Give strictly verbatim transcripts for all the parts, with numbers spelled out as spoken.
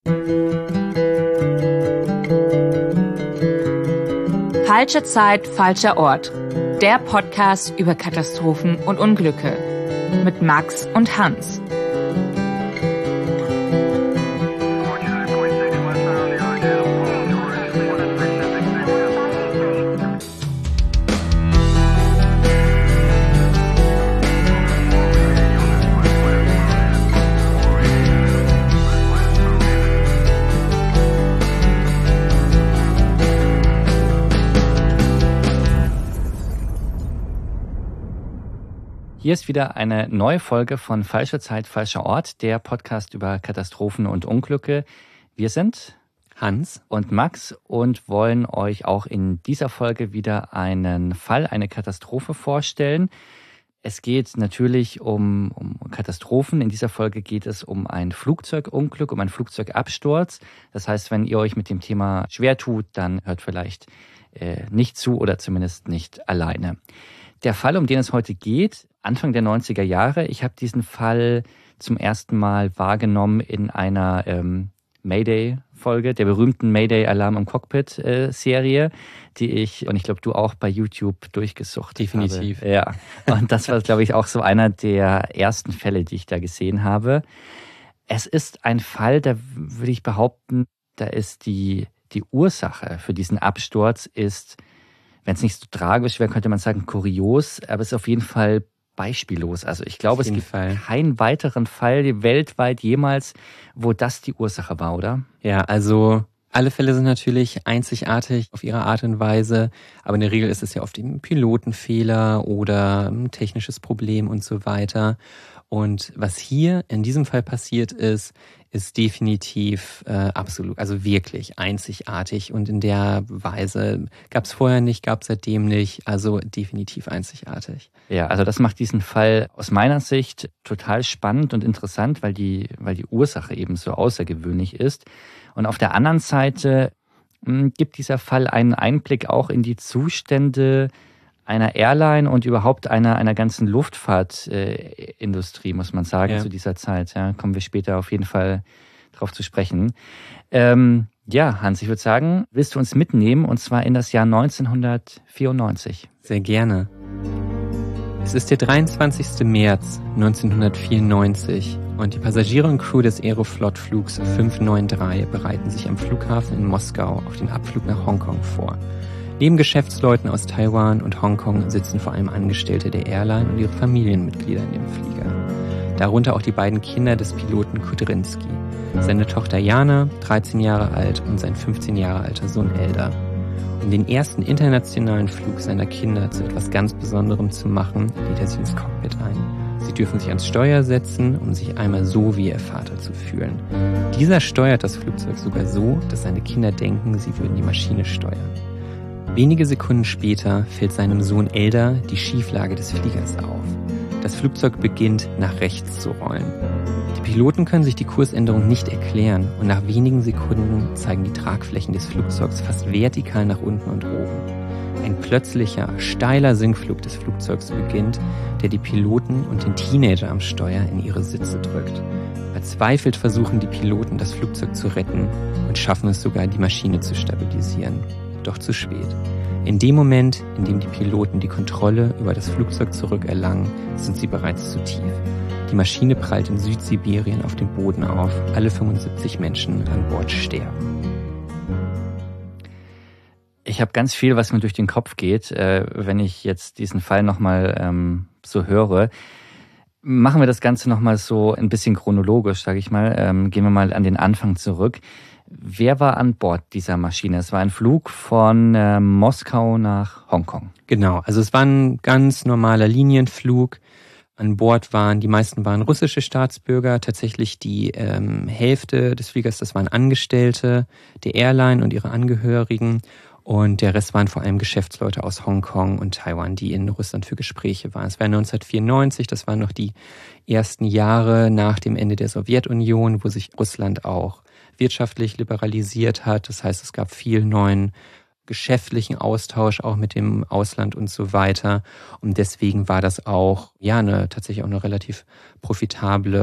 Falsche Zeit, falscher Ort. Der Podcast über Katastrophen und Unglücke. Mit Max und Hans. Hier ist wieder eine neue Folge von Falsche Zeit, falscher Ort, der Podcast über Katastrophen und Unglücke. Wir sind Hans und Max und wollen euch auch in dieser Folge wieder einen Fall, eine Katastrophe vorstellen. Es geht natürlich um, um Katastrophen. In dieser Folge geht es um ein Flugzeugunglück, um einen Flugzeugabsturz. Das heißt, wenn ihr euch mit dem Thema schwer tut, dann hört vielleicht äh, nicht zu oder zumindest nicht alleine. Der Fall, um den es heute geht, Anfang der neunziger Jahre. Ich habe diesen Fall zum ersten Mal wahrgenommen in einer ähm, Mayday-Folge, der berühmten Mayday-Alarm im Cockpit-Serie, die ich, und ich glaube, du auch bei YouTube durchgesucht Definitiv. habe. Ja, und das war, glaube ich, auch so einer der ersten Fälle, die ich da gesehen habe. Es ist ein Fall, da würde ich behaupten, da ist die, die Ursache für diesen Absturz ist, wenn es nicht so tragisch wäre, könnte man sagen kurios, aber es ist auf jeden Fall beispiellos. Also ich glaube, es gibt Fall. keinen weiteren Fall weltweit jemals, wo das die Ursache war, oder? Ja, also alle Fälle sind natürlich einzigartig auf ihre Art und Weise, aber in der Regel ist es ja oft ein Pilotenfehler oder ein technisches Problem und so weiter. Und was hier in diesem Fall passiert ist, ist definitiv äh, absolut, also wirklich einzigartig und in der Weise gab es vorher nicht, gab es seitdem nicht, also definitiv einzigartig. Ja, also das macht diesen Fall aus meiner Sicht total spannend und interessant, weil die, weil die Ursache eben so außergewöhnlich ist. Und auf der anderen Seite mh, gibt dieser Fall einen Einblick auch in die Zustände einer Airline und überhaupt einer, einer ganzen Luftfahrtindustrie, äh, muss man sagen, ja. Zu dieser Zeit. Ja, kommen wir später auf jeden Fall drauf zu sprechen. Ähm, ja, Hans, ich würde sagen, willst du uns mitnehmen und zwar in das Jahr neunzehnhundertvierundneunzig? Sehr gerne. Es ist der dreiundzwanzigster März neunzehnhundertvierundneunzig und die Passagiere und Crew des Aeroflot-Flugs fünf neun drei bereiten sich am Flughafen in Moskau auf den Abflug nach Hongkong vor. Neben Geschäftsleuten aus Taiwan und Hongkong sitzen vor allem Angestellte der Airline und ihre Familienmitglieder in dem Flieger. Darunter auch die beiden Kinder des Piloten Kudrinski, seine Tochter Jana, dreizehn Jahre alt, und sein fünfzehn Jahre alter Sohn Eldar. Um den ersten internationalen Flug seiner Kinder zu etwas ganz Besonderem zu machen, lädt er sie ins Cockpit ein. Sie dürfen sich ans Steuer setzen, um sich einmal so wie ihr Vater zu fühlen. Dieser steuert das Flugzeug sogar so, dass seine Kinder denken, sie würden die Maschine steuern. Wenige Sekunden später fällt seinem Sohn Eldar die Schieflage des Fliegers auf. Das Flugzeug beginnt nach rechts zu rollen. Die Piloten können sich die Kursänderung nicht erklären und nach wenigen Sekunden zeigen die Tragflächen des Flugzeugs fast vertikal nach unten und oben. Ein plötzlicher, steiler Sinkflug des Flugzeugs beginnt, der die Piloten und den Teenager am Steuer in ihre Sitze drückt. Verzweifelt versuchen die Piloten, das Flugzeug zu retten und schaffen es sogar, die Maschine zu stabilisieren. Doch zu spät. In dem Moment, in dem die Piloten die Kontrolle über das Flugzeug zurückerlangen, sind sie bereits zu tief. Die Maschine prallt in Südsibirien auf dem Boden auf. Alle fünfundsiebzig Menschen an Bord sterben. Ich habe ganz viel, was mir durch den Kopf geht, äh, wenn ich jetzt diesen Fall nochmal ähm, so höre. Machen wir das Ganze nochmal so ein bisschen chronologisch, sage ich mal. Ähm, gehen wir mal an den Anfang zurück. Wer war an Bord dieser Maschine? Es war ein Flug von äh, Moskau nach Hongkong. Genau, also es war ein ganz normaler Linienflug. An Bord waren, die meisten waren russische Staatsbürger, tatsächlich die ähm, Hälfte des Fliegers, das waren Angestellte der Airline und ihre Angehörigen. Und der Rest waren vor allem Geschäftsleute aus Hongkong und Taiwan, die in Russland für Gespräche waren. Es war neunzehnhundertvierundneunzig, das waren noch die ersten Jahre nach dem Ende der Sowjetunion, wo sich Russland auch wirtschaftlich liberalisiert hat. Das heißt, es gab viel neuen geschäftlichen Austausch auch mit dem Ausland und so weiter. Und deswegen war das auch ja eine tatsächlich auch eine relativ profitable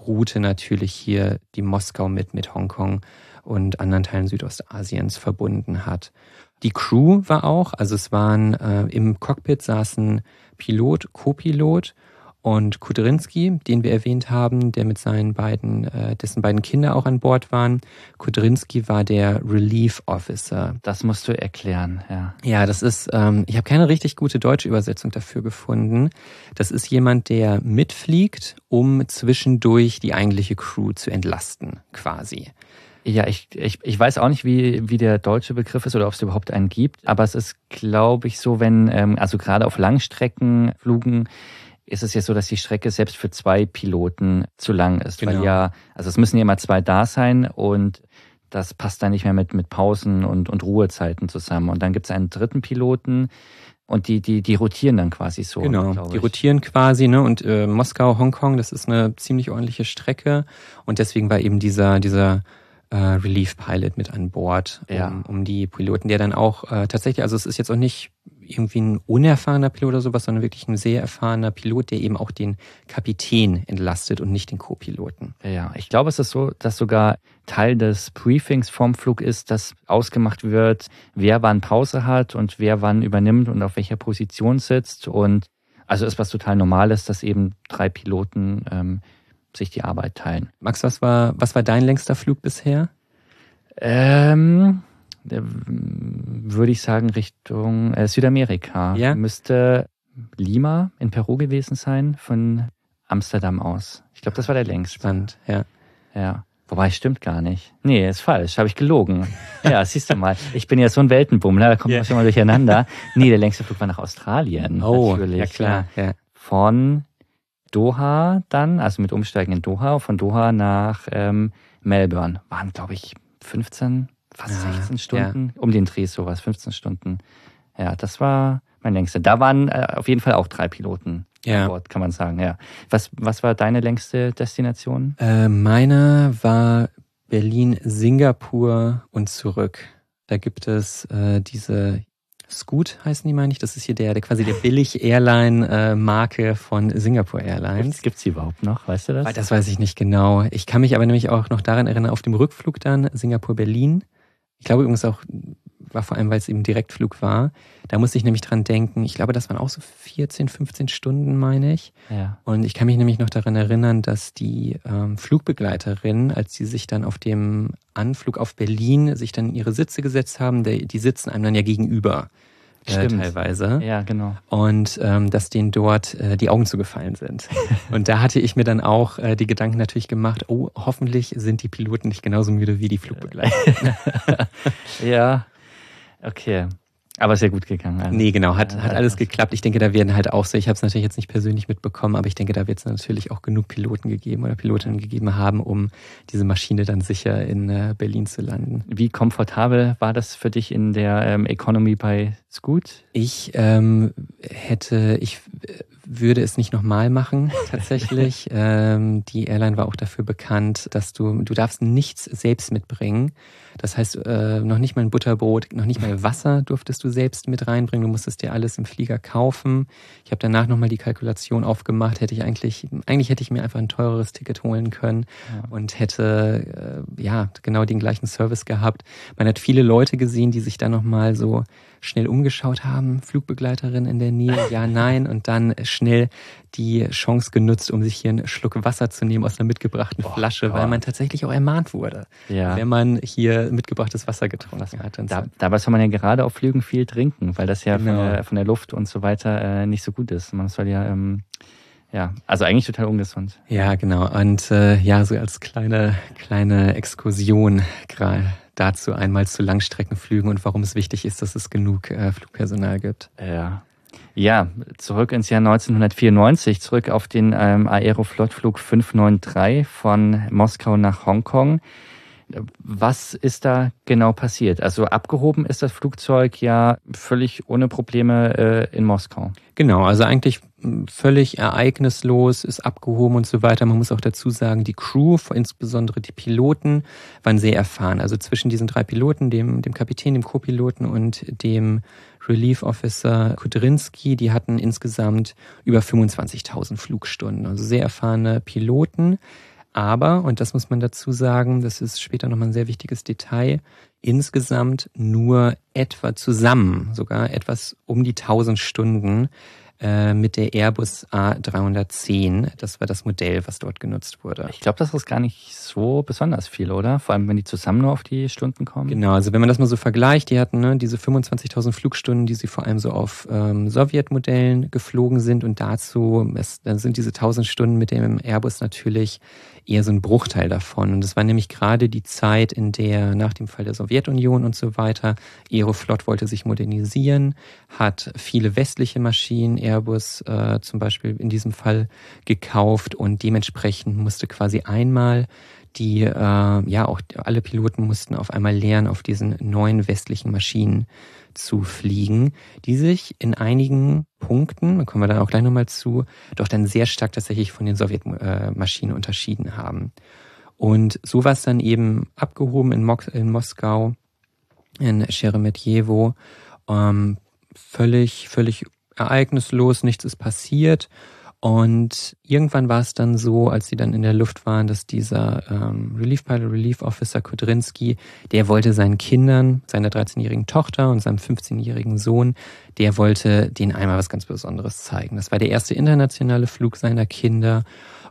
Route natürlich hier die Moskau mit, mit Hongkong und anderen Teilen Südostasiens verbunden hat. Die Crew war auch, also es waren äh, im Cockpit saßen Pilot, Co-Pilot und Kudrynski, den wir erwähnt haben, der mit seinen beiden, äh, dessen beiden Kinder auch an Bord waren. Kudrynski war der Relief Officer. Das musst du erklären, ja. Ja, das ist, ähm, ich habe keine richtig gute deutsche Übersetzung dafür gefunden. Das ist jemand, der mitfliegt, um zwischendurch die eigentliche Crew zu entlasten, quasi. Ja, ich, ich, ich weiß auch nicht, wie, wie der deutsche Begriff ist oder ob es überhaupt einen gibt, aber es ist, glaube ich, so, wenn, ähm, also gerade auf Langstreckenflügen ist es ja so, dass die Strecke selbst für zwei Piloten zu lang ist. Genau. Weil ja, also es müssen ja immer zwei da sein und das passt dann nicht mehr mit, mit Pausen und, und Ruhezeiten zusammen. Und dann gibt es einen dritten Piloten und die, die, die rotieren dann quasi so. Genau, die rotieren quasi, ne? Und äh, Moskau, Hongkong, das ist eine ziemlich ordentliche Strecke und deswegen war eben dieser, dieser Uh, Relief Pilot mit an Bord, um, ja. um die Piloten, der dann auch äh, tatsächlich, also es ist jetzt auch nicht irgendwie ein unerfahrener Pilot oder sowas, sondern wirklich ein sehr erfahrener Pilot, der eben auch den Kapitän entlastet und nicht den Co-Piloten. Ja, ich glaube, es ist so, dass sogar Teil des Briefings vorm Flug ist, dass ausgemacht wird, wer wann Pause hat und wer wann übernimmt und auf welcher Position sitzt. Und also ist was total Normales, dass eben drei Piloten ähm, sich die Arbeit teilen. Max, was war, was war dein längster Flug bisher? Ähm, würde ich sagen Richtung äh, Südamerika. Ja? Müsste Lima in Peru gewesen sein, von Amsterdam aus. Ich glaube, das war der längste. Spannend, ja. Ja. Wobei, stimmt gar nicht. Nee, ist falsch, habe ich gelogen. Ja, siehst du mal. Ich bin ja so ein Weltenbummler, da kommt man yeah. schon mal durcheinander. Nee, der längste Flug war nach Australien. Oh, natürlich. Ja klar. Ja. Von Doha dann, also mit Umsteigen in Doha, von Doha nach ähm, Melbourne. Waren, glaube ich, fünfzehn, fast ja, sechzehn Stunden. Ja. Um den Dreh sowas, fünfzehn Stunden. Ja, das war mein längster. Da waren äh, auf jeden Fall auch drei Piloten ja. an Bord, kann man sagen. Ja. Was, was war deine längste Destination? Äh, meine war Berlin, Singapur und zurück. Da gibt es äh, diese Scoot heißen die, meine ich. Das ist hier der, der quasi der Billig-Airline-Marke von Singapore Airlines. Gibt's die überhaupt noch? Weißt du das? Das weiß ich nicht genau. Ich kann mich aber nämlich auch noch daran erinnern, auf dem Rückflug dann Singapur-Berlin. Ich glaube übrigens auch, war vor allem, weil es eben Direktflug war. Da musste ich nämlich dran denken. Ich glaube, das waren auch so vierzehn, fünfzehn Stunden, meine ich. Ja. Und ich kann mich nämlich noch daran erinnern, dass die ähm, Flugbegleiterin, als sie sich dann auf dem Anflug auf Berlin sich dann in ihre Sitze gesetzt haben, die, die sitzen einem dann ja gegenüber. Äh, teilweise. Ja, genau. Und ähm, dass denen dort äh, die Augen zugefallen sind. Und da hatte ich mir dann auch äh, die Gedanken natürlich gemacht, oh, hoffentlich sind die Piloten nicht genauso müde wie die Flugbegleiter. Ja, okay. Aber sehr gut gegangen. Also. Nee, genau, hat, hat alles geklappt. Ich denke, da werden halt auch so, ich habe es natürlich jetzt nicht persönlich mitbekommen, aber ich denke, da wird es natürlich auch genug Piloten gegeben oder Pilotinnen gegeben haben, um diese Maschine dann sicher in äh, Berlin zu landen. Wie komfortabel war das für dich in der ähm, Economy bei Scoot? Ich ähm, hätte, ich würde es nicht nochmal machen, tatsächlich. ähm, die Airline war auch dafür bekannt, dass du, du darfst nichts selbst mitbringen. Das heißt, äh, noch nicht mal ein Butterbrot, noch nicht mal Wasser durftest du selbst mit reinbringen. Du musstest dir alles im Flieger kaufen. Ich habe danach nochmal die Kalkulation aufgemacht. Hätte ich eigentlich, eigentlich hätte ich mir einfach ein teureres Ticket holen können ja. und hätte äh, ja genau den gleichen Service gehabt. Man hat viele Leute gesehen, die sich da nochmal so schnell umgeschaut haben, Flugbegleiterin in der Nähe, ja, nein, und dann schnell die Chance genutzt, um sich hier einen Schluck Wasser zu nehmen aus einer mitgebrachten oh, Flasche, Gott. Weil man tatsächlich auch ermahnt wurde, ja. wenn man hier mitgebrachtes Wasser getrunken hat. Und da, so. Dabei soll man ja gerade auf Flügen viel trinken, weil das ja genau. von, der, von der Luft und so weiter äh, nicht so gut ist. Man soll ja, ähm, ja, also eigentlich total ungesund. Ja, genau. Und äh, ja, so als kleine, kleine Exkursion gerade dazu einmal zu Langstreckenflügen und warum es wichtig ist, dass es genug äh, Flugpersonal gibt. Ja. Ja, zurück ins Jahr neunzehnhundertvierundneunzig, zurück auf den ähm, Aeroflot-Flug fünf neun drei von Moskau nach Hongkong. Was ist da genau passiert? Also abgehoben ist das Flugzeug ja völlig ohne Probleme äh, in Moskau. Genau, also eigentlich völlig ereignislos, ist abgehoben und so weiter. Man muss auch dazu sagen, die Crew, insbesondere die Piloten, waren sehr erfahren. Also zwischen diesen drei Piloten, dem, dem Kapitän, dem Co-Piloten und dem Relief Officer Kudrynski, die hatten insgesamt über fünfundzwanzigtausend Flugstunden. Also sehr erfahrene Piloten. Aber, und das muss man dazu sagen, das ist später nochmal ein sehr wichtiges Detail, insgesamt nur etwa zusammen, sogar etwas um die tausend Stunden äh, mit der Airbus A dreihundertzehn. Das war das Modell, was dort genutzt wurde. Ich glaube, das ist gar nicht so besonders viel, oder? Vor allem, wenn die zusammen nur auf die Stunden kommen. Genau, also wenn man das mal so vergleicht, die hatten ne, diese fünfundzwanzigtausend Flugstunden, die sie vor allem so auf ähm, Sowjetmodellen geflogen sind und dazu, es, dann sind diese tausend Stunden mit dem Airbus natürlich eher so ein Bruchteil davon. Und es war nämlich gerade die Zeit, in der nach dem Fall der Sowjetunion und so weiter, Aeroflot wollte sich modernisieren, hat viele westliche Maschinen, Airbus äh, zum Beispiel in diesem Fall, gekauft und dementsprechend musste quasi einmal die, äh, ja auch alle Piloten mussten auf einmal lernen, auf diesen neuen westlichen Maschinen zu fliegen, die sich in einigen Punkten, da kommen wir dann auch gleich nochmal zu, doch dann sehr stark tatsächlich von den Sowjetmaschinen unterschieden haben. Und so war es dann eben abgehoben in, Mo- in Moskau, in Scheremetjewo, ähm, völlig, völlig ereignislos, nichts ist passiert. Und irgendwann war es dann so, als sie dann in der Luft waren, dass dieser ähm, Relief Pilot, Relief Officer Kudrynski, der wollte seinen Kindern, seiner dreizehnjährigen Tochter und seinem fünfzehnjährigen Sohn, der wollte denen einmal was ganz Besonderes zeigen. Das war der erste internationale Flug seiner Kinder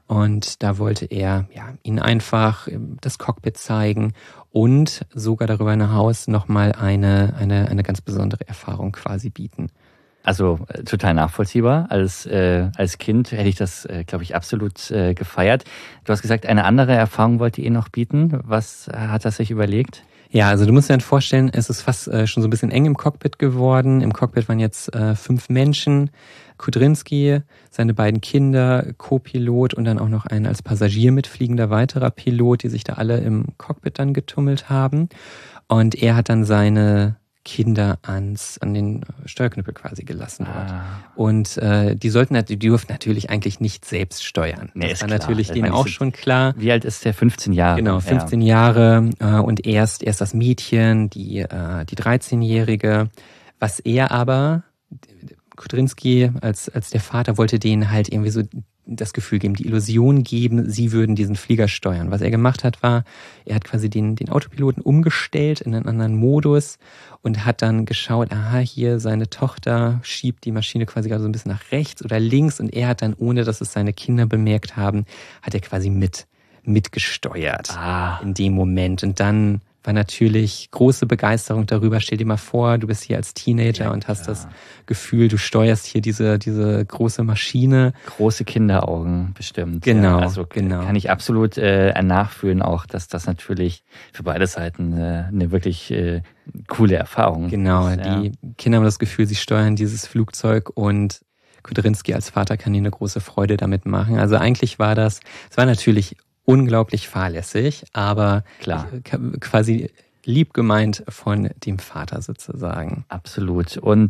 und da wollte er ja ihnen einfach das Cockpit zeigen und sogar darüber hinaus nochmal eine, eine, eine ganz besondere Erfahrung quasi bieten. Also äh, total nachvollziehbar. Als äh, als Kind hätte ich das, äh, glaube ich, absolut äh, gefeiert. Du hast gesagt, eine andere Erfahrung wollt ihr noch bieten. Was hat er sich überlegt? Ja, also du musst dir dann vorstellen, es ist fast äh, schon so ein bisschen eng im Cockpit geworden. Im Cockpit waren jetzt äh, fünf Menschen. Kudrynski, seine beiden Kinder, Co-Pilot und dann auch noch ein als Passagier mitfliegender weiterer Pilot, die sich da alle im Cockpit dann getummelt haben. Und er hat dann seine Kinder ans an den Steuerknüppel quasi gelassen dort. Ah. Und äh, die sollten die durften natürlich eigentlich nicht selbst steuern. Nee, das war klar. natürlich ich denen meine, auch schon klar. Wie alt ist der? fünfzehn Jahre. Genau, fünfzehn ja. Jahre äh, und erst erst das Mädchen, die äh, die dreizehnjährige. Was er aber, Kudrynski als als der Vater wollte denen halt irgendwie so das Gefühl geben, die Illusion geben, sie würden diesen Flieger steuern. Was er gemacht hat, war, er hat quasi den, den Autopiloten umgestellt in einen anderen Modus und hat dann geschaut, aha, hier seine Tochter schiebt die Maschine quasi gerade so ein bisschen nach rechts oder links und er hat dann, ohne dass es seine Kinder bemerkt haben, hat er quasi mit, mitgesteuert ah. in dem Moment. Und dann war natürlich große Begeisterung darüber. Stell dir mal vor, du bist hier als Teenager ja, und hast klar. das Gefühl, du steuerst hier diese diese große Maschine. Große Kinderaugen bestimmt. Genau, ja, also genau. Kann ich absolut äh, nachfühlen auch, dass das natürlich für beide Seiten äh, eine wirklich äh, coole Erfahrung ist. Genau, ja. die Kinder haben das Gefühl, sie steuern dieses Flugzeug und Kudrynski als Vater kann ihnen eine große Freude damit machen. Also eigentlich war das, es war natürlich unglaublich fahrlässig, aber klar, quasi lieb gemeint von dem Vater sozusagen. Absolut. Und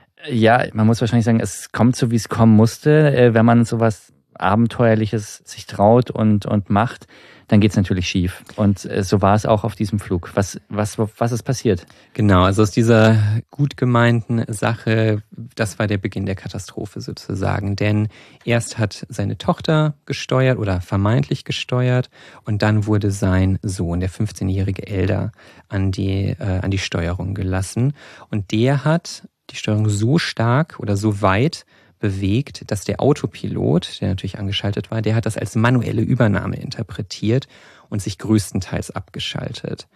ja, man muss wahrscheinlich sagen, es kommt so, wie es kommen musste. Wenn man sowas Abenteuerliches sich traut und und macht, dann geht's natürlich schief. Und so war es auch auf diesem Flug. Was was was ist passiert? Genau, also aus dieser gut gemeinten Sache, das war der Beginn der Katastrophe sozusagen. Denn erst hat seine Tochter gesteuert oder vermeintlich gesteuert und dann wurde sein Sohn, der fünfzehnjährige Elder, an die äh, an die Steuerung gelassen. Und der hat die Steuerung so stark oder so weit bewegt, dass der Autopilot, der natürlich angeschaltet war, der hat das als manuelle Übernahme interpretiert und sich größtenteils abgeschaltet.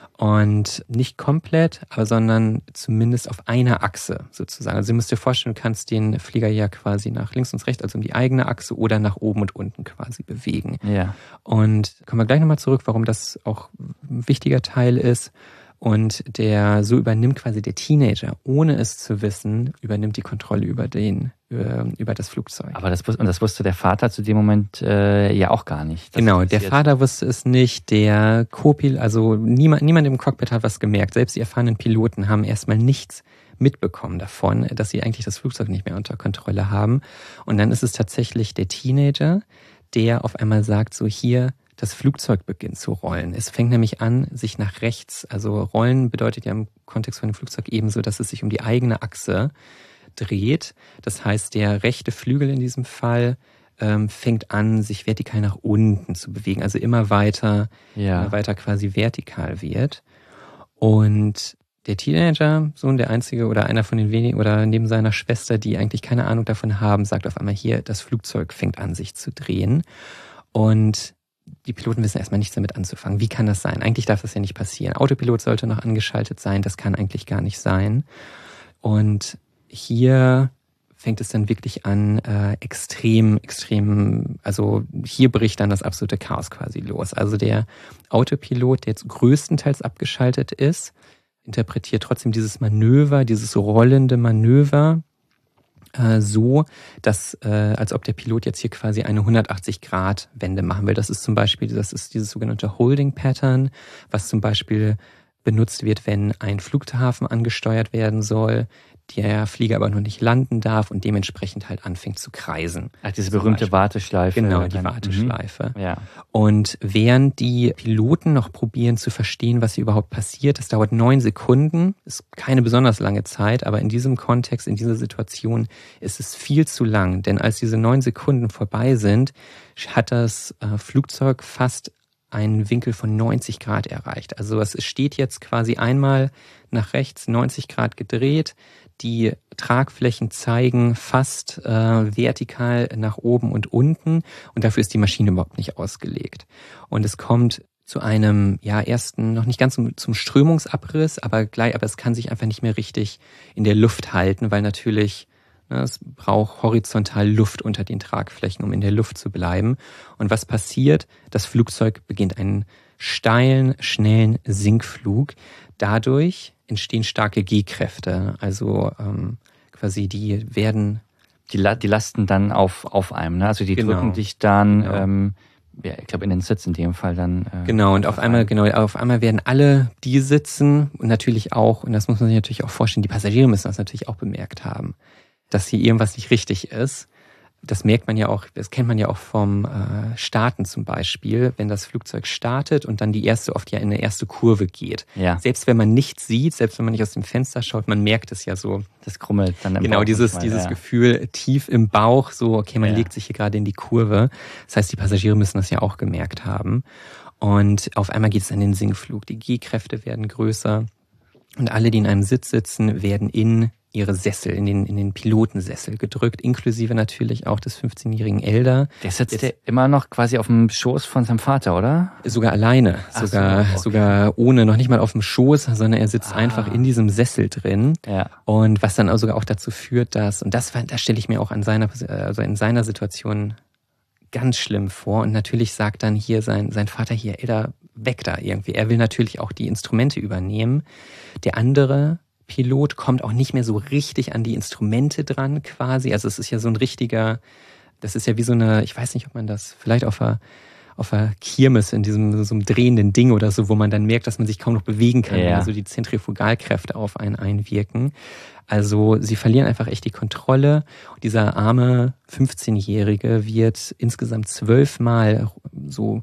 Und nicht komplett, aber sondern zumindest auf einer Achse sozusagen. Also du musst dir vorstellen, du kannst den Flieger ja quasi nach links und rechts, also um die eigene Achse oder nach oben und unten quasi bewegen. Ja. Und kommen wir gleich nochmal zurück, warum das auch ein wichtiger Teil ist. Und der, so übernimmt quasi der Teenager, ohne es zu wissen, übernimmt die Kontrolle über den, über, über das Flugzeug. Aber das, und das wusste der Vater zu dem Moment äh, ja auch gar nicht. Genau, der Vater wusste es nicht, der Co-Pilot, also niemand, niemand im Cockpit hat was gemerkt. Selbst die erfahrenen Piloten haben erstmal nichts mitbekommen davon, dass sie eigentlich das Flugzeug nicht mehr unter Kontrolle haben. Und dann ist es tatsächlich der Teenager, der auf einmal sagt, so hier, das Flugzeug beginnt zu rollen. Es fängt nämlich an, sich nach rechts, also rollen bedeutet ja im Kontext von dem Flugzeug ebenso, dass es sich um die eigene Achse dreht. Das heißt, der rechte Flügel in diesem Fall ähm, fängt an, sich vertikal nach unten zu bewegen, also immer weiter, ja. immer weiter quasi vertikal wird. Und der Teenager, so der einzige oder einer von den wenigen oder neben seiner Schwester, die eigentlich keine Ahnung davon haben, sagt auf einmal hier, das Flugzeug fängt an, sich zu drehen. Und die Piloten wissen erstmal nichts damit anzufangen. Wie kann das sein? Eigentlich darf das ja nicht passieren. Autopilot sollte noch angeschaltet sein. Das kann eigentlich gar nicht sein. Und hier fängt es dann wirklich an, äh, extrem, extrem, also hier bricht dann das absolute Chaos quasi los. Also der Autopilot, der jetzt größtenteils abgeschaltet ist, interpretiert trotzdem dieses Manöver, dieses rollende Manöver, so, dass äh, als ob der Pilot jetzt hier quasi eine hundertachtzig Grad Wende machen will. Das ist zum Beispiel, das ist dieses sogenannte Holding Pattern, was zum Beispiel benutzt wird, wenn ein Flughafen angesteuert werden soll, der Flieger aber noch nicht landen darf und dementsprechend halt anfängt zu kreisen. Ach, diese berühmte Warteschleife. Genau, die Warteschleife. Mhm. Ja. Und während die Piloten noch probieren zu verstehen, was hier überhaupt passiert, das dauert neun Sekunden, ist keine besonders lange Zeit, aber in diesem Kontext, in dieser Situation ist es viel zu lang. Denn als diese neun Sekunden vorbei sind, hat das äh, Flugzeug fast einen Winkel von neunzig Grad erreicht. Also es steht jetzt quasi einmal nach rechts neunzig Grad gedreht. Die Tragflächen zeigen fast äh, vertikal nach oben und unten und dafür ist die Maschine überhaupt nicht ausgelegt. Und es kommt zu einem, ja, ersten, noch nicht ganz zum, zum Strömungsabriss, aber gleich, aber es kann sich einfach nicht mehr richtig in der Luft halten, weil natürlich ne, es braucht horizontal Luft unter den Tragflächen, um in der Luft zu bleiben. Und was passiert? Das Flugzeug beginnt einen steilen, schnellen Sinkflug. Dadurch entstehen starke G-Kräfte, also ähm, quasi die werden... Die, La- die lasten dann auf, auf einem, ne? Also die genau. drücken dich dann, genau. ähm, ja, ich glaube in den Sitz in dem Fall dann. Äh, genau, und auf einmal, genau, auf einmal werden alle die sitzen und natürlich auch, und das muss man sich natürlich auch vorstellen, die Passagiere müssen das natürlich auch bemerkt haben, dass hier irgendwas nicht richtig ist. Das merkt man ja auch, das kennt man ja auch vom äh, Starten zum Beispiel, wenn das Flugzeug startet und dann die erste oft ja in eine erste Kurve geht. Ja. Selbst wenn man nichts sieht, selbst wenn man nicht aus dem Fenster schaut, man merkt es ja so. Das krummelt dann im Genau, Bauch dieses, manchmal, dieses ja. Gefühl tief im Bauch, so, okay, man Ja. legt sich hier gerade in die Kurve. Das heißt, die Passagiere müssen das ja auch gemerkt haben. Und auf einmal geht es an den Sinkflug. Die G-Kräfte werden größer und alle, die in einem Sitz sitzen, werden in ihre Sessel, in den, in den Pilotensessel gedrückt, inklusive natürlich auch des fünfzehnjährigen Elder. Der sitzt ja immer noch quasi auf dem Schoß von seinem Vater, oder? Sogar alleine, Ach sogar, so, okay. sogar ohne, noch nicht mal auf dem Schoß, sondern er sitzt Ah. einfach in diesem Sessel drin. Ja. Und was dann auch sogar auch dazu führt, dass, und das, das stelle ich mir auch an seiner, also in seiner Situation ganz schlimm vor. Und natürlich sagt dann hier sein, sein Vater hier, Elder, weg da irgendwie. Er will natürlich auch die Instrumente übernehmen. Der andere Pilot kommt auch nicht mehr so richtig an die Instrumente dran quasi. Also es ist ja so ein richtiger, das ist ja wie so eine, ich weiß nicht, ob man das vielleicht auf einer, auf einer Kirmes in diesem so einem drehenden Ding oder so, wo man dann merkt, dass man sich kaum noch bewegen kann, Ja. wenn so die Zentrifugalkräfte auf einen einwirken. Also sie verlieren einfach echt die Kontrolle. Und dieser arme fünfzehnjährige wird insgesamt zwölfmal so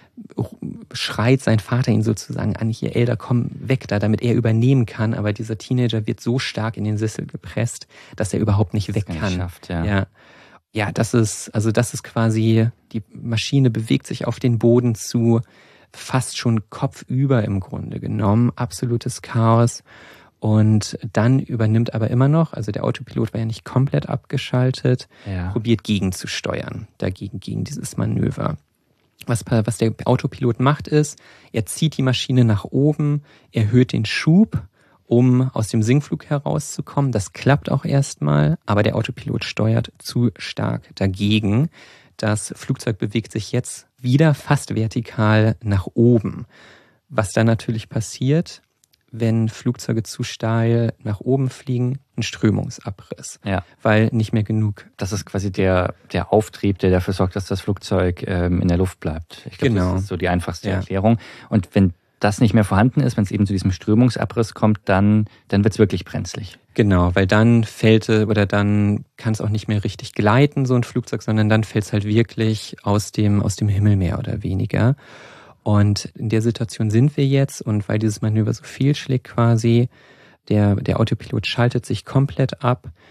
schreit sein Vater ihn sozusagen an, hier, Elder, komm weg da, damit er übernehmen kann. Aber dieser Teenager wird so stark in den Sessel gepresst, dass er überhaupt nicht weg kann. Schafft, ja. ja. Ja, das ist, also das ist quasi, die Maschine bewegt sich auf den Boden zu, fast schon kopfüber im Grunde genommen. Absolutes Chaos. Und dann übernimmt aber immer noch, also der Autopilot war ja nicht komplett abgeschaltet, Ja. probiert gegenzusteuern, dagegen, gegen dieses Manöver. Was, was der Autopilot macht ist, er zieht die Maschine nach oben, erhöht den Schub, um aus dem Sinkflug herauszukommen. Das klappt auch erstmal, aber der Autopilot steuert zu stark dagegen. Das Flugzeug bewegt sich jetzt wieder fast vertikal nach oben. Was dann natürlich passiert, wenn Flugzeuge zu steil nach oben fliegen, ein Strömungsabriss, Ja. weil nicht mehr genug. Das ist quasi der, der Auftrieb, der dafür sorgt, dass das Flugzeug ähm, in der Luft bleibt. Ich glaube, Genau. das ist so die einfachste Ja. Erklärung. Und wenn das nicht mehr vorhanden ist, wenn es eben zu diesem Strömungsabriss kommt, dann, dann wird es wirklich brenzlig. Genau, weil dann fällt oder dann kann es auch nicht mehr richtig gleiten, so ein Flugzeug, sondern dann fällt es halt wirklich aus dem, aus dem Himmel mehr oder weniger. Und in der Situation sind wir jetzt, und weil dieses Manöver so fehlschlägt quasi, der, der Autopilot schaltet sich komplett ab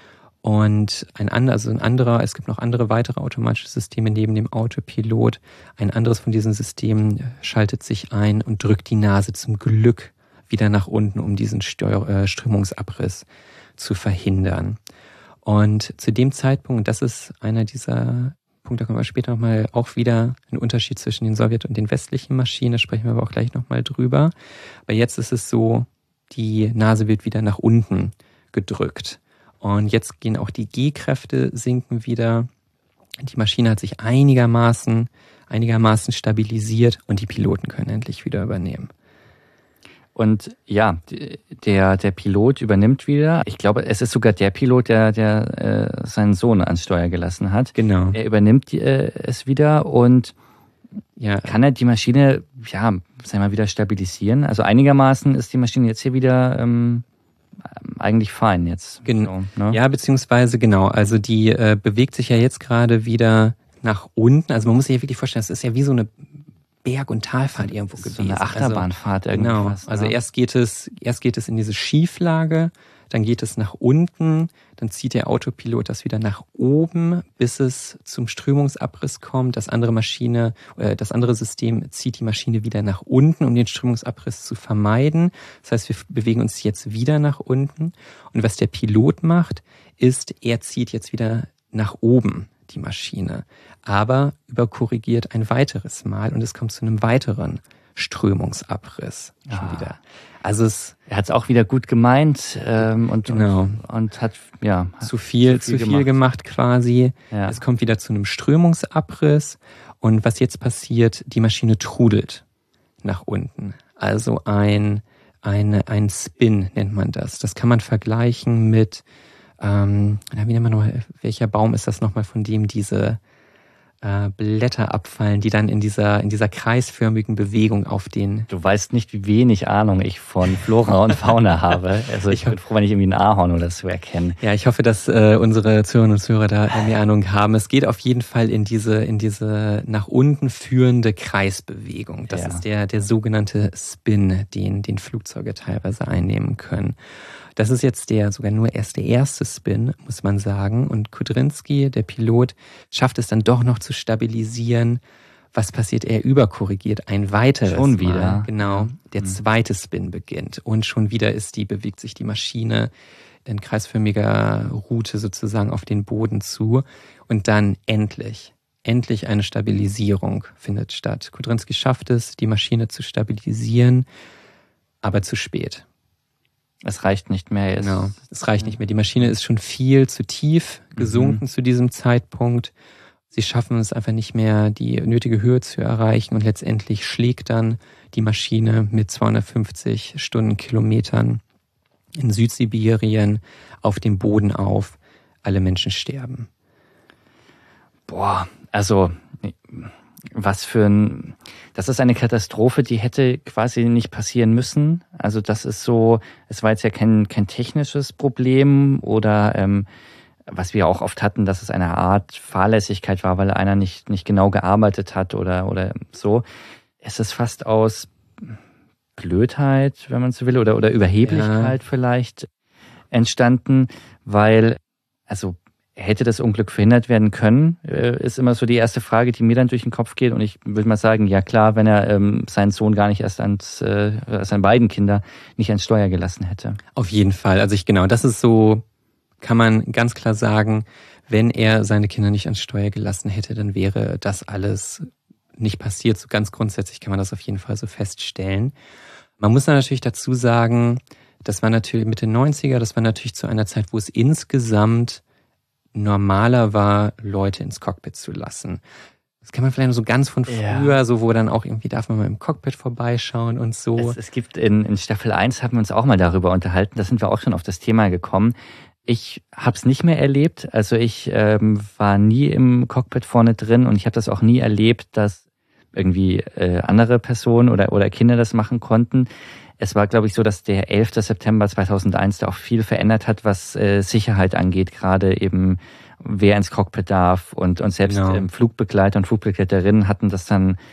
Und ein anderer, also ein anderer, es gibt noch andere weitere automatische Systeme neben dem Autopilot. Ein anderes von diesen Systemen schaltet sich ein und drückt die Nase zum Glück wieder nach unten, um diesen Steuer, äh, Strömungsabriss zu verhindern. Und zu dem Zeitpunkt, und das ist einer dieser Punkte, da kommen wir später nochmal auch wieder ein Unterschied zwischen den Sowjet- und den westlichen Maschinen, da sprechen wir aber auch gleich nochmal drüber. Aber jetzt ist es so, die Nase wird wieder nach unten gedrückt. Und jetzt gehen auch die G-Kräfte sinken wieder. Die Maschine hat sich einigermaßen, einigermaßen stabilisiert und die Piloten können endlich wieder übernehmen. Und ja, der, der Pilot übernimmt wieder. Ich glaube, es ist sogar der Pilot, der, der äh, seinen Sohn ans Steuer gelassen hat. Genau. Er übernimmt äh, es wieder und ja, kann er die Maschine, ja, sagen wir mal, wieder stabilisieren? Also einigermaßen ist die Maschine jetzt hier wieder ähm, eigentlich fein jetzt. Genau. So, ne? Ja, beziehungsweise genau. Also die äh, bewegt sich ja jetzt gerade wieder nach unten. Also man muss sich ja wirklich vorstellen, das ist ja wie so eine Berg- und Talfahrt irgendwo gewesen. So eine Achterbahnfahrt also, irgendwas. Genau. Also ne? erst geht es, erst geht es in diese Schieflage, dann geht es nach unten, dann zieht der Autopilot das wieder nach oben, bis es zum Strömungsabriss kommt. Das andere Maschine, äh, das andere System zieht die Maschine wieder nach unten, um den Strömungsabriss zu vermeiden. Das heißt, wir bewegen uns jetzt wieder nach unten. Und was der Pilot macht, ist, er zieht jetzt wieder nach oben die Maschine, aber überkorrigiert ein weiteres Mal und es kommt zu einem weiteren Strömungsabriss schon ah. wieder. Also es, er hat es auch wieder gut gemeint ähm, und, genau. und und hat ja zu viel zu viel, zu viel gemacht. gemacht quasi. Ja. Es kommt wieder zu einem Strömungsabriss und was jetzt passiert, die Maschine trudelt nach unten. Also ein ein ein Spin nennt man das. Das kann man vergleichen mit ähm, wie nennt man noch, welcher Baum ist das nochmal, von dem diese äh, Blätter abfallen, die dann in dieser in dieser kreisförmigen Bewegung auf den... Du weißt nicht, wie wenig Ahnung ich von Flora und Fauna habe. Also ich bin froh, wenn ich irgendwie ein Ahorn oder so erkenne. Ja, ich hoffe, dass äh, unsere Zuhörerinnen und Zuhörer da mehr Ahnung haben. Es geht auf jeden Fall in diese in diese nach unten führende Kreisbewegung. Das ja. ist der der sogenannte Spin, den den Flugzeuge teilweise einnehmen können. Das ist jetzt der sogar nur erst der erste Spin, muss man sagen. Und Kudrynski, der Pilot, schafft es dann doch noch zu stabilisieren. Was passiert? Er überkorrigiert ein weiteres Schon wieder. Mal. Genau. Der zweite Spin beginnt. Und schon wieder ist die, bewegt sich die Maschine in kreisförmiger Route sozusagen auf den Boden zu. Und dann endlich, endlich eine Stabilisierung findet statt. Kudrynski schafft es, die Maschine zu stabilisieren, aber zu spät. Es reicht nicht mehr. Es genau, es reicht nicht mehr. Die Maschine ist schon viel zu tief gesunken mhm. zu diesem Zeitpunkt. Sie schaffen es einfach nicht mehr, die nötige Höhe zu erreichen und letztendlich schlägt dann die Maschine mit zweihundertfünfzig Stundenkilometern in Südsibirien auf dem Boden auf. Alle Menschen sterben. Boah, also was für ein... Das ist eine Katastrophe, die hätte quasi nicht passieren müssen. Also das ist so, es war jetzt ja kein, kein technisches Problem oder ähm, was wir auch oft hatten, dass es eine Art Fahrlässigkeit war, weil einer nicht nicht genau gearbeitet hat oder oder so. Es ist fast aus Blödheit, wenn man so will, oder oder Überheblichkeit ja. vielleicht entstanden, weil also hätte das Unglück verhindert werden können, ist immer so die erste Frage, die mir dann durch den Kopf geht. Und ich würde mal sagen, ja klar, wenn er ähm, seinen Sohn gar nicht erst ans, äh, seine beiden Kinder nicht ans Steuer gelassen hätte. Auf jeden Fall. Also ich genau, das ist so, kann man ganz klar sagen, wenn er seine Kinder nicht ans Steuer gelassen hätte, dann wäre das alles nicht passiert. So ganz grundsätzlich kann man das auf jeden Fall so feststellen. Man muss dann natürlich dazu sagen, das war natürlich Mitte neunziger, das war natürlich zu einer Zeit, wo es insgesamt normaler war, Leute ins Cockpit zu lassen. Das kann man vielleicht nur so ganz von früher, ja. so wo dann auch irgendwie darf man mal im Cockpit vorbeischauen und so. Es, es gibt in, in Staffel eins haben wir uns auch mal darüber unterhalten, da sind wir auch schon auf das Thema gekommen. Ich habe es nicht mehr erlebt, also ich ähm, war nie im Cockpit vorne drin und ich habe das auch nie erlebt, dass irgendwie äh, andere Personen oder, oder Kinder das machen konnten. Es war, glaube ich, so, dass der elfter September zweitausendeins da auch viel verändert hat, was äh, Sicherheit angeht, gerade eben wer ins Cockpit darf und, und selbst genau. ähm, Flugbegleiter und Flugbegleiterinnen hatten das dann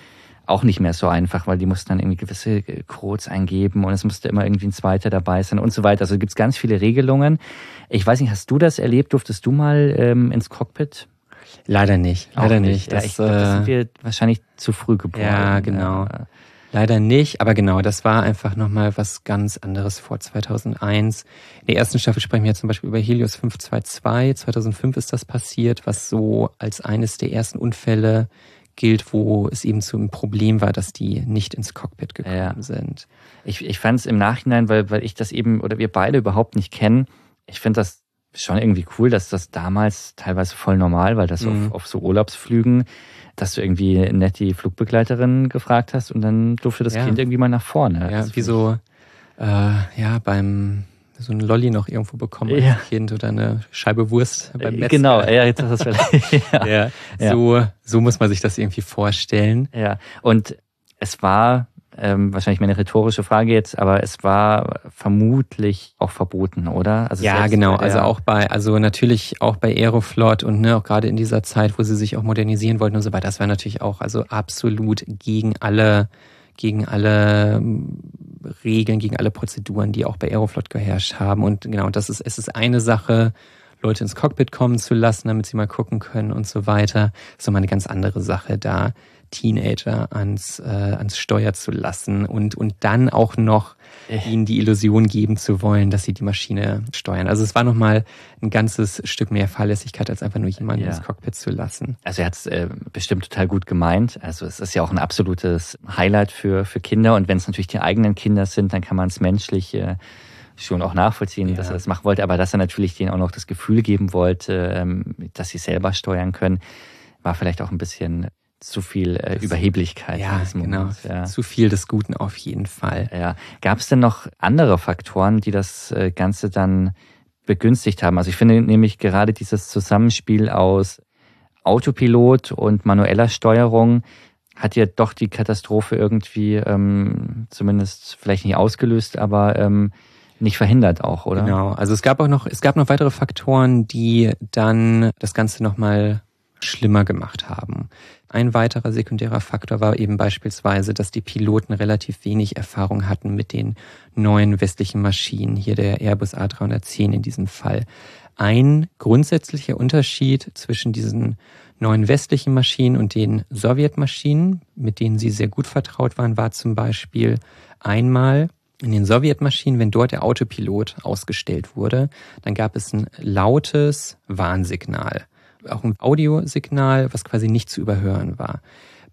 auch nicht mehr so einfach, weil die mussten dann irgendwie gewisse Codes eingeben und es musste immer irgendwie ein zweiter dabei sein und so weiter. Also gibt es ganz viele Regelungen. Ich weiß nicht, hast du das erlebt? Durftest du mal ähm, ins Cockpit? Leider nicht, leider nicht. nicht. Das, ja, ich glaub, das sind wir wahrscheinlich zu früh geboren. Ja, genau. Ja. Leider nicht, aber genau, das war einfach nochmal was ganz anderes vor zweitausendeins. In der ersten Staffel sprechen wir ja zum Beispiel über Helios fünf zwei zwei. zweitausendfünf ist das passiert, was so als eines der ersten Unfälle gilt, wo es eben so ein Problem war, dass die nicht ins Cockpit gekommen ja. sind. Ich, ich fand es im Nachhinein, weil, weil ich das eben, oder wir beide überhaupt nicht kennen, ich finde das schon irgendwie cool, dass das damals teilweise voll normal war, dass mhm. auf, auf so Urlaubsflügen, dass du irgendwie nett die Flugbegleiterin gefragt hast und dann durfte das ja. Kind irgendwie mal nach vorne. Ja, wie so, äh, ja, beim so ein Lolli noch irgendwo bekommen als ja. Kind oder eine Scheibe Wurst beim Metzger. Genau, ja, jetzt hast du es vielleicht. ja. ja. So, so muss man sich das irgendwie vorstellen. Ja, und es war ähm, wahrscheinlich meine rhetorische Frage jetzt, aber es war vermutlich auch verboten, oder? Also ja, genau. Also auch bei, also natürlich auch bei Aeroflot und ne, auch gerade in dieser Zeit, wo sie sich auch modernisieren wollten und so weiter, das war natürlich auch also absolut gegen alle gegen alle Regeln, gegen alle Prozeduren, die auch bei Aeroflot geherrscht haben. Und genau, das ist, es ist eine Sache, Leute ins Cockpit kommen zu lassen, damit sie mal gucken können und so weiter. Das ist nochmal eine ganz andere Sache, da Teenager ans, äh, ans Steuer zu lassen und, und dann auch noch ihnen die Illusion geben zu wollen, dass sie die Maschine steuern. Also es war nochmal ein ganzes Stück mehr Fahrlässigkeit, als einfach nur jemanden ja. ins Cockpit zu lassen. Also er hat es äh, bestimmt total gut gemeint. Also es ist ja auch ein absolutes Highlight für, für Kinder. Und wenn es natürlich die eigenen Kinder sind, dann kann man es menschlich äh, schon auch nachvollziehen, ja. dass er das machen wollte. Aber dass er natürlich denen auch noch das Gefühl geben wollte, ähm, dass sie selber steuern können, war vielleicht auch ein bisschen zu viel äh, Überheblichkeit. Ja, genau. Ja. Zu viel des Guten auf jeden Fall. Ja. Gab es denn noch andere Faktoren, die das äh, Ganze dann begünstigt haben? Also ich finde nämlich gerade dieses Zusammenspiel aus Autopilot und manueller Steuerung hat ja doch die Katastrophe irgendwie ähm, zumindest vielleicht nicht ausgelöst, aber ähm, nicht verhindert auch, oder? Genau. Also es gab auch noch, es gab noch weitere Faktoren, die dann das Ganze nochmal schlimmer gemacht haben. Ein weiterer sekundärer Faktor war eben beispielsweise, dass die Piloten relativ wenig Erfahrung hatten mit den neuen westlichen Maschinen, hier der Airbus A dreihundertzehn in diesem Fall. Ein grundsätzlicher Unterschied zwischen diesen neuen westlichen Maschinen und den Sowjetmaschinen, mit denen sie sehr gut vertraut waren, war zum Beispiel einmal in den Sowjetmaschinen, wenn dort der Autopilot ausgestellt wurde, dann gab es ein lautes Warnsignal. Auch ein Audiosignal, was quasi nicht zu überhören war.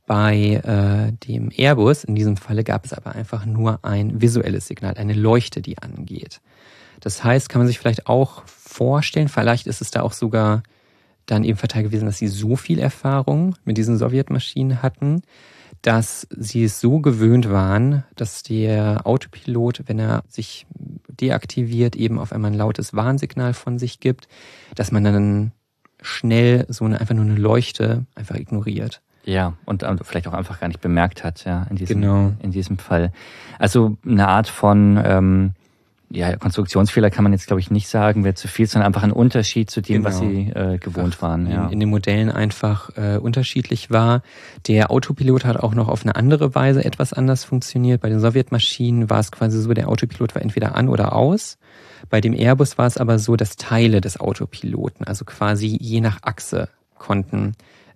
Bei äh, dem Airbus, in diesem Falle, gab es aber einfach nur ein visuelles Signal, eine Leuchte, die angeht. Das heißt, kann man sich vielleicht auch vorstellen, vielleicht ist es da auch sogar dann eben Fall gewesen, dass sie so viel Erfahrung mit diesen Sowjetmaschinen hatten, dass sie es so gewöhnt waren, dass der Autopilot, wenn er sich deaktiviert, eben auf einmal ein lautes Warnsignal von sich gibt, dass man dann schnell so eine, einfach nur eine Leuchte einfach ignoriert. Ja, und vielleicht auch einfach gar nicht bemerkt hat, ja, in diesem, genau. in diesem Fall. Also eine Art von ähm, ja, Konstruktionsfehler kann man jetzt, glaube ich, nicht sagen, wäre zu viel, sondern einfach ein Unterschied zu dem, genau. was sie äh, gewohnt einfach waren. Ja. In, in den Modellen einfach äh, unterschiedlich war. Der Autopilot hat auch noch auf eine andere Weise etwas anders funktioniert. Bei den Sowjetmaschinen war es quasi so, der Autopilot war entweder an oder aus. Bei dem Airbus war es aber so, dass Teile des Autopiloten, also quasi je nach Achse, konnten,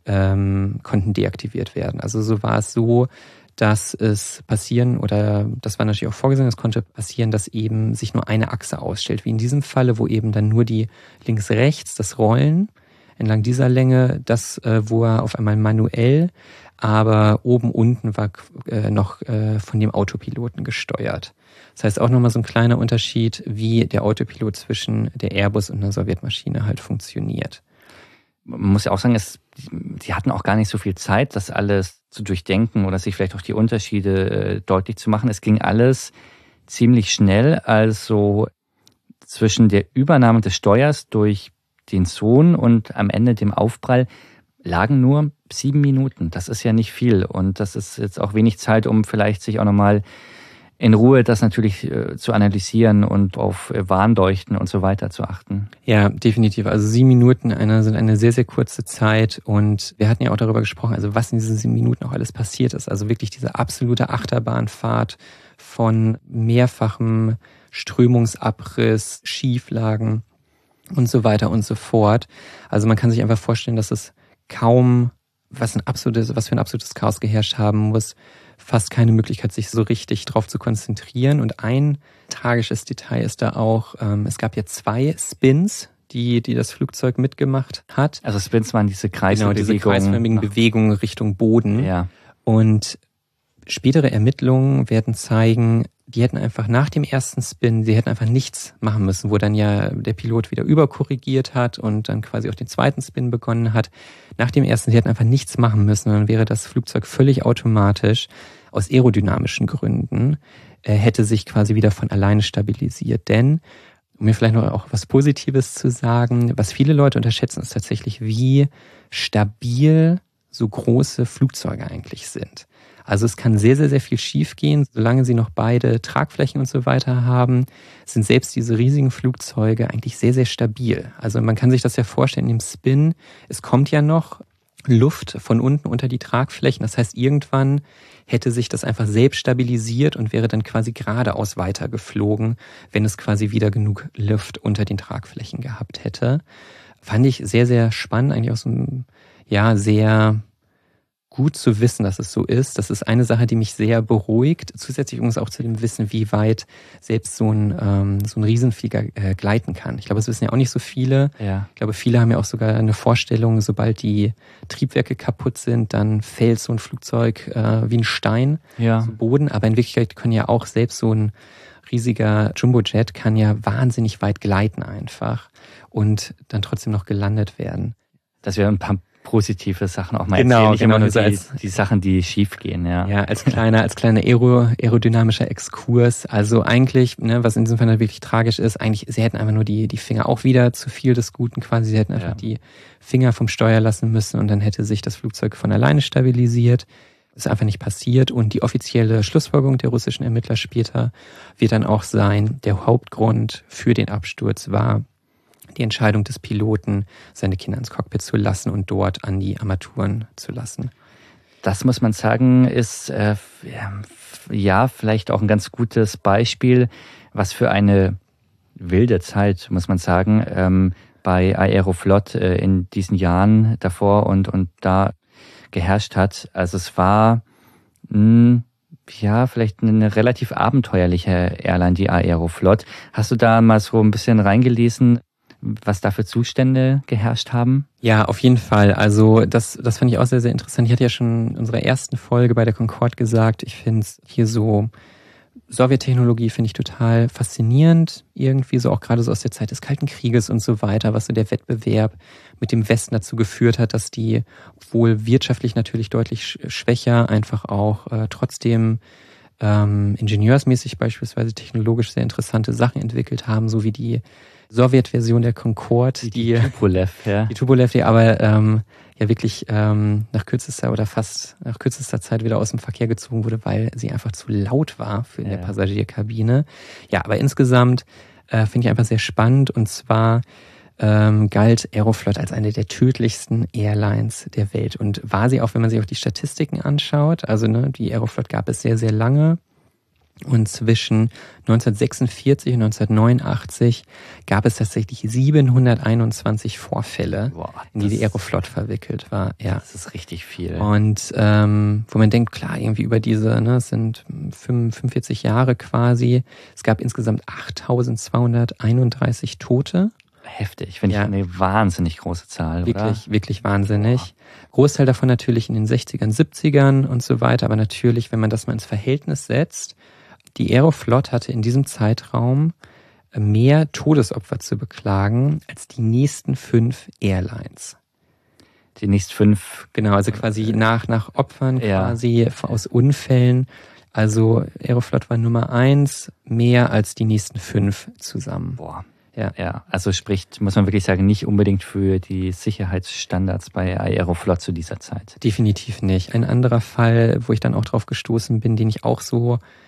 ähm, konnten deaktiviert werden. Also so war es so, dass es passieren, oder das war natürlich auch vorgesehen, es konnte passieren, dass eben sich nur eine Achse ausstellt, wie in diesem Falle, wo eben dann nur die links-rechts, das Rollen entlang dieser Länge, das äh, wo er auf einmal manuell, aber oben unten war äh, noch äh, von dem Autopiloten gesteuert. Das heißt auch nochmal so ein kleiner Unterschied, wie der Autopilot zwischen der Airbus und einer Sowjetmaschine halt funktioniert. Man muss ja auch sagen, es, die hatten auch gar nicht so viel Zeit, das alles zu durchdenken oder sich vielleicht auch die Unterschiede äh, deutlich zu machen. Es ging alles ziemlich schnell, also zwischen der Übernahme des Steuers durch den Sohn und am Ende dem Aufprall lagen nur sieben Minuten. Das ist ja nicht viel und das ist jetzt auch wenig Zeit, um vielleicht sich auch nochmal in Ruhe das natürlich äh, zu analysieren und auf äh, Warnleuchten und so weiter zu achten. Ja, definitiv. Also sieben Minuten eine, sind eine sehr, sehr kurze Zeit und wir hatten ja auch darüber gesprochen, also was in diesen sieben Minuten auch alles passiert ist. Also wirklich diese absolute Achterbahnfahrt von mehrfachem Strömungsabriss, Schieflagen und so weiter und so fort. Also man kann sich einfach vorstellen, dass es kaum, was ein absolutes, was für ein absolutes Chaos geherrscht haben muss, fast keine Möglichkeit, sich so richtig drauf zu konzentrieren. Und ein tragisches Detail ist da auch, ähm, es gab ja zwei Spins, die, die das Flugzeug mitgemacht hat. Also Spins waren diese kreisförmigen Genau, diese kreisförmigen nach Bewegungen Richtung Boden. Ja. Und spätere Ermittlungen werden zeigen, die hätten einfach nach dem ersten Spin, sie hätten einfach nichts machen müssen, wo dann ja der Pilot wieder überkorrigiert hat und dann quasi auch den zweiten Spin begonnen hat. Nach dem ersten, sie hätten einfach nichts machen müssen, dann wäre das Flugzeug völlig automatisch aus aerodynamischen Gründen, äh, hätte sich quasi wieder von alleine stabilisiert. Denn, um mir vielleicht noch auch was Positives zu sagen, was viele Leute unterschätzen, ist tatsächlich, wie stabil so große Flugzeuge eigentlich sind. Also es kann sehr, sehr, sehr viel schiefgehen. Solange sie noch beide Tragflächen und so weiter haben, sind selbst diese riesigen Flugzeuge eigentlich sehr, sehr stabil. Also man kann sich das ja vorstellen, im Spin, es kommt ja noch Luft von unten unter die Tragflächen. Das heißt, irgendwann hätte sich das einfach selbst stabilisiert und wäre dann quasi geradeaus weiter geflogen, wenn es quasi wieder genug Luft unter den Tragflächen gehabt hätte. Fand ich sehr, sehr spannend, eigentlich aus einem, ja, sehr gut zu wissen, dass es so ist. Das ist eine Sache, die mich sehr beruhigt. Zusätzlich übrigens auch zu dem Wissen, wie weit selbst so ein, ähm, so ein Riesenflieger äh, gleiten kann. Ich glaube, es wissen ja auch nicht so viele. Ja. Ich glaube, viele haben ja auch sogar eine Vorstellung, sobald die Triebwerke kaputt sind, dann fällt so ein Flugzeug äh, wie ein Stein Ja. zu Boden. Aber in Wirklichkeit können ja auch selbst so ein riesiger Jumbojet kann ja wahnsinnig weit gleiten einfach und dann trotzdem noch gelandet werden. Dass wir ein paar positive Sachen auch mal Genau, erzählen, nicht genau, immer nur also die, als- die Sachen, die schief gehen. Ja, Ja, als kleiner, als kleiner Aero, aerodynamischer Exkurs. Also eigentlich, ne, was in diesem Fall wirklich tragisch ist, eigentlich, sie hätten einfach nur die, die Finger auch wieder zu viel des Guten quasi. Sie hätten einfach Ja. die Finger vom Steuer lassen müssen und dann hätte sich das Flugzeug von alleine stabilisiert. Das ist einfach nicht passiert und die offizielle Schlussfolgerung der russischen Ermittler später wird dann auch sein, der Hauptgrund für den Absturz war die Entscheidung des Piloten, seine Kinder ins Cockpit zu lassen und dort an die Armaturen zu lassen. Das muss man sagen, ist äh, ja vielleicht auch ein ganz gutes Beispiel, was für eine wilde Zeit, muss man sagen, ähm, bei Aeroflot äh, in diesen Jahren davor und, und da geherrscht hat. Also es war mh, ja vielleicht eine relativ abenteuerliche Airline, die Aeroflot. Hast du da mal so ein bisschen reingelesen, was da für Zustände geherrscht haben? Ja, auf jeden Fall. Also das, das fand ich auch sehr, sehr interessant. Ich hatte ja schon in unserer ersten Folge bei der Concorde gesagt, ich finde es hier so, Sowjettechnologie finde ich total faszinierend. Irgendwie so auch gerade so aus der Zeit des Kalten Krieges und so weiter, was so der Wettbewerb mit dem Westen dazu geführt hat, dass die, obwohl wirtschaftlich natürlich deutlich schwächer, einfach auch äh, trotzdem ähm, ingenieursmäßig beispielsweise technologisch sehr interessante Sachen entwickelt haben, so wie die Sowjetversion der Concorde, die Tupolev, ja. die Tupolev, die aber ähm, ja wirklich ähm, nach kürzester oder fast nach kürzester Zeit wieder aus dem Verkehr gezogen wurde, weil sie einfach zu laut war für in Ja. der Passagierkabine. Ja, aber insgesamt äh, finde ich einfach sehr spannend und zwar ähm, galt Aeroflot als eine der tödlichsten Airlines der Welt und war sie auch, wenn man sich auch die Statistiken anschaut, also ne, die Aeroflot gab es sehr, sehr lange. Und zwischen neunzehnhundertsechsundvierzig und neunzehnhundertneunundachtzig gab es tatsächlich siebenhunderteinundzwanzig Vorfälle, Boah, in die die das- Aeroflot verwickelt war. Ja. Das ist richtig viel. Und ähm, wo man denkt, klar, irgendwie über diese, ne, es sind fünfundvierzig Jahre quasi. Es gab insgesamt achttausendzweihunderteinunddreißig Tote. Heftig, finde Ja. ich eine wahnsinnig große Zahl, Wirklich, wirklich wahnsinnig. Großteil davon natürlich in den sechzigern, siebzigern und so weiter. Aber natürlich, wenn man das mal ins Verhältnis setzt, die Aeroflot hatte in diesem Zeitraum mehr Todesopfer zu beklagen als die nächsten fünf Airlines. Die nächsten fünf. Genau, also quasi nach, nach Opfern Ja. quasi aus Unfällen. Also Aeroflot war Nummer eins, mehr als die nächsten fünf zusammen. Boah. Ja. Ja, also spricht, muss man wirklich sagen, nicht unbedingt für die Sicherheitsstandards bei Aeroflot zu dieser Zeit. Definitiv nicht. Ein anderer Fall, wo ich dann auch drauf gestoßen bin, den ich auch so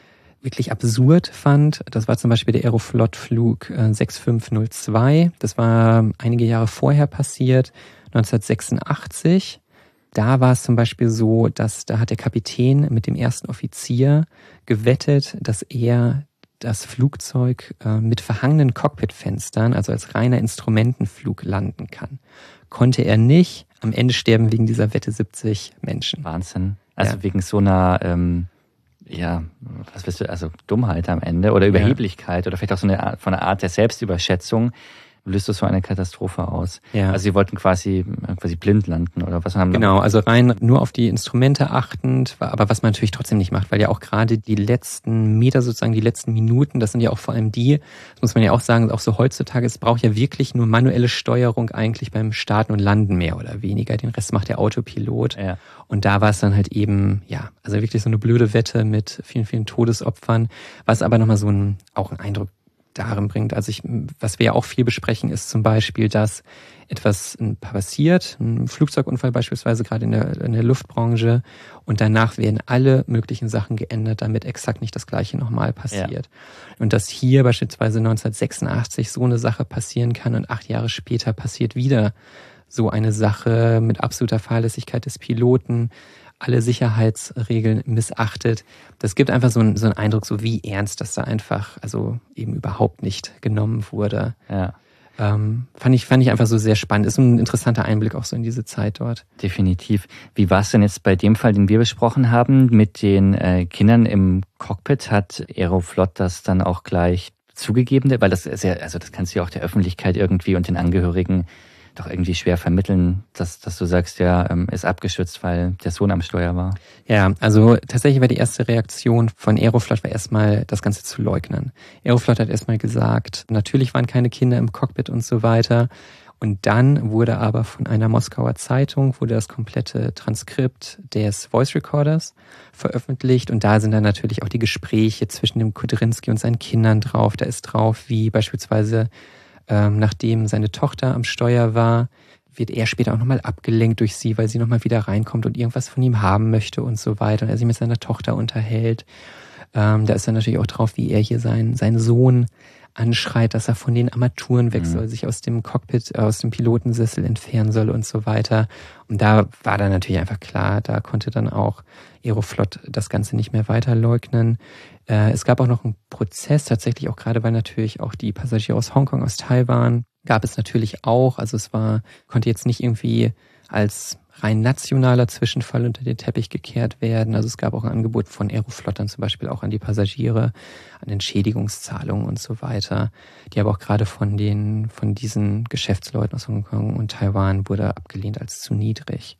wirklich absurd fand, das war zum Beispiel der Aeroflot-Flug äh, sechs fünf null zwei. Das war einige Jahre vorher passiert, neunzehnhundertsechsundachtzig. Da war es zum Beispiel so, dass da hat der Kapitän mit dem ersten Offizier gewettet, dass er das Flugzeug äh, mit verhangenen Cockpitfenstern, also als reiner Instrumentenflug, landen kann. Konnte er nicht. Am Ende sterben wegen dieser Wette siebzig Menschen. Wahnsinn. Also ja. wegen so einer, ähm, ja, was willst du, also Dummheit am Ende oder Überheblichkeit ja. oder vielleicht auch so eine Art, von einer Art der Selbstüberschätzung löst das so eine Katastrophe aus. Ja. Also sie wollten quasi quasi blind landen oder was haben sie? Genau, also rein nur auf die Instrumente achtend, aber was man natürlich trotzdem nicht macht, weil ja auch gerade die letzten Meter sozusagen, die letzten Minuten, das sind ja auch vor allem die, das muss man ja auch sagen, auch so heutzutage, es braucht ja wirklich nur manuelle Steuerung eigentlich beim Starten und Landen mehr oder weniger. Den Rest macht der Autopilot. Ja. Und da war es dann halt eben, ja, also wirklich so eine blöde Wette mit vielen, vielen Todesopfern, was aber nochmal so ein, auch einen Eindruck darin bringt. Also ich, was wir ja auch viel besprechen, ist zum Beispiel, dass etwas passiert, ein Flugzeugunfall beispielsweise, gerade in der, in der Luftbranche, und danach werden alle möglichen Sachen geändert, damit exakt nicht das Gleiche nochmal passiert. Ja. Und dass hier beispielsweise neunzehnhundertsechsundachtzig so eine Sache passieren kann und acht Jahre später passiert wieder so eine Sache mit absoluter Fahrlässigkeit des Piloten, alle Sicherheitsregeln missachtet. Das gibt einfach so einen, so einen Eindruck, so wie ernst das da einfach, also eben überhaupt nicht genommen wurde. Ja. Ähm, fand ich, fand ich einfach so sehr spannend. Ist ein interessanter Einblick auch so in diese Zeit dort. Definitiv. Wie war es denn jetzt bei dem Fall, den wir besprochen haben, mit den äh, Kindern im Cockpit? Hat Aeroflot das dann auch gleich zugegeben? Weil das ist ja, also das kannst du ja auch der Öffentlichkeit irgendwie und den Angehörigen doch irgendwie schwer vermitteln, dass, dass du sagst, ja, ist abgestürzt, weil der Sohn am Steuer war. Ja, also tatsächlich war die erste Reaktion von Aeroflot war erstmal, das Ganze zu leugnen. Aeroflot hat erstmal gesagt, natürlich waren keine Kinder im Cockpit und so weiter. Und dann wurde aber von einer Moskauer Zeitung wurde das komplette Transkript des Voice Recorders veröffentlicht. Und da sind dann natürlich auch die Gespräche zwischen dem Kudrynski und seinen Kindern drauf. Da ist drauf, wie beispielsweise Ähm, nachdem seine Tochter am Steuer war, wird er später auch nochmal abgelenkt durch sie, weil sie nochmal wieder reinkommt und irgendwas von ihm haben möchte und so weiter. Und er sich mit seiner Tochter unterhält. Ähm, da ist dann natürlich auch drauf, wie er hier seinen, seinen Sohn anschreit, dass er von den Armaturen weg mhm. soll, sich aus dem Cockpit, äh, aus dem Pilotensessel entfernen soll und so weiter. Und da war dann natürlich einfach klar, da konnte dann auch Aeroflot das Ganze nicht mehr weiter leugnen. Äh, es gab auch noch einen Prozess, tatsächlich auch gerade, weil natürlich auch die Passagiere aus Hongkong, aus Taiwan, gab es natürlich auch. Also es war, konnte jetzt nicht irgendwie als rein nationaler Zwischenfall unter den Teppich gekehrt werden. Also es gab auch ein Angebot von Aeroflot dann zum Beispiel auch an die Passagiere, an Entschädigungszahlungen und so weiter. Die aber auch gerade von den, von diesen Geschäftsleuten aus Hongkong und Taiwan wurde abgelehnt als zu niedrig.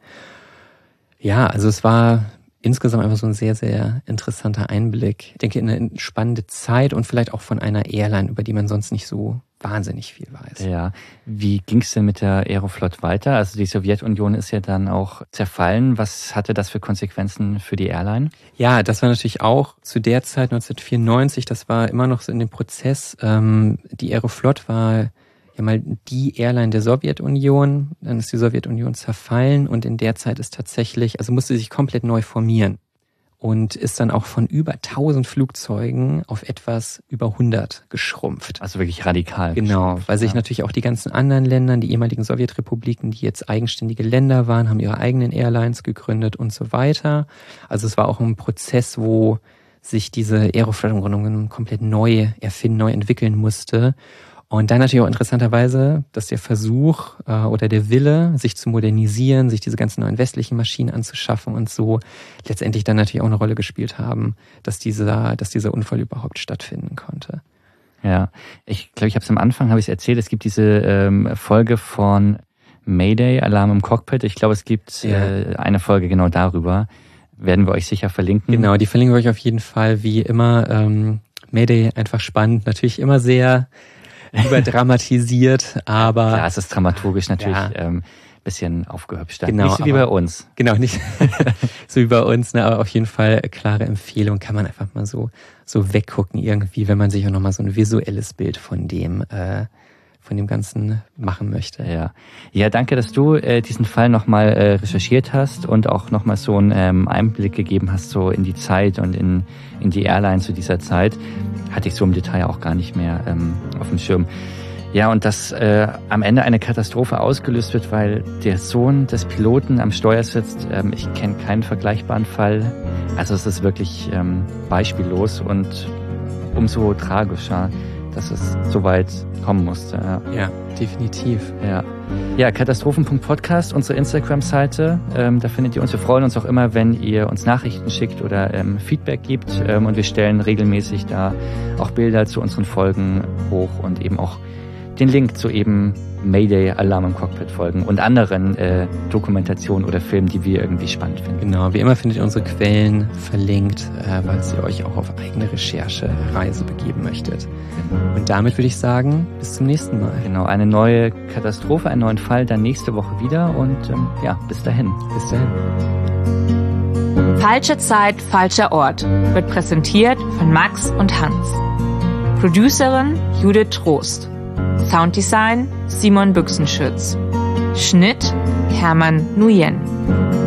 Ja, also es war insgesamt einfach so ein sehr, sehr interessanter Einblick. Ich denke, in eine spannende Zeit und vielleicht auch von einer Airline, über die man sonst nicht so wahnsinnig viel weiß. Ja, wie ging es denn mit der Aeroflot weiter? Also die Sowjetunion ist ja dann auch zerfallen. Was hatte das für Konsequenzen für die Airline? Ja, das war natürlich auch zu der Zeit neunzehnhundertvierundneunzig, das war immer noch so in dem Prozess. Ähm, die Aeroflot war ja mal die Airline der Sowjetunion, dann ist die Sowjetunion zerfallen und in der Zeit ist tatsächlich, also musste sie sich komplett neu formieren und ist dann auch von über tausend Flugzeugen auf etwas über hundert geschrumpft. Also wirklich radikal. Genau, weil sich ja. natürlich auch die ganzen anderen Länder, die ehemaligen Sowjetrepubliken, die jetzt eigenständige Länder waren, haben ihre eigenen Airlines gegründet und so weiter. Also es war auch ein Prozess, wo sich diese Aeroflot im Grunde genommen komplett neu erfinden, neu entwickeln musste. Und dann natürlich auch interessanterweise, dass der Versuch äh, oder der Wille, sich zu modernisieren, sich diese ganzen neuen westlichen Maschinen anzuschaffen und so, letztendlich dann natürlich auch eine Rolle gespielt haben, dass dieser, dass dieser Unfall überhaupt stattfinden konnte. Ja, ich glaube, ich habe es am Anfang, habe ich es erzählt, es gibt diese ähm, Folge von Mayday, Alarm im Cockpit. Ich glaube, es gibt ja. äh, eine Folge genau darüber. Werden wir euch sicher verlinken. Genau, die verlinken wir euch auf jeden Fall, wie immer. Ähm, Mayday einfach spannend, natürlich immer sehr überdramatisiert, aber... Ja, es ist dramaturgisch natürlich ja. ähm, bisschen aufgehübscht. Genau, nicht so wie bei uns. Genau, nicht so wie bei uns, ne, aber auf jeden Fall klare Empfehlung, kann man einfach mal so so weggucken irgendwie, wenn man sich auch nochmal so ein visuelles Bild von dem äh, von dem Ganzen machen möchte. Ja, ja, danke, dass du äh, diesen Fall nochmal äh, recherchiert hast und auch nochmal so einen ähm, Einblick gegeben hast so in die Zeit und in, in die Airline zu dieser Zeit. Hatte ich so im Detail auch gar nicht mehr ähm, auf dem Schirm. Ja, und dass äh, am Ende eine Katastrophe ausgelöst wird, weil der Sohn des Piloten am Steuer sitzt. Ähm, ich kenne keinen vergleichbaren Fall. Also es ist wirklich ähm, beispiellos und umso tragischer, dass es so weit kommen musste. Ja, ja definitiv. Ja, ja Katastrophen Punkt Podcast, unsere Instagram-Seite. Ähm, da findet ihr uns. Wir freuen uns auch immer, wenn ihr uns Nachrichten schickt oder ähm, Feedback gibt. Ähm, und wir stellen regelmäßig da auch Bilder zu unseren Folgen hoch und eben auch den Link zu eben Mayday, Alarm im Cockpit Folgen und anderen äh, Dokumentationen oder Filmen, die wir irgendwie spannend finden. Genau, wie immer findet ihr unsere Quellen verlinkt, äh, falls ihr euch auch auf eigene Recherchereise begeben möchtet. Genau. Und damit würde ich sagen, bis zum nächsten Mal. Genau, eine neue Katastrophe, einen neuen Fall dann nächste Woche wieder und ähm, ja, bis dahin. Bis dahin. Falsche Zeit, falscher Ort wird präsentiert von Max und Hans. Producerin Judith Trost. Sounddesign Simon Büchsenschütz. Schnitt Hermann Nguyen.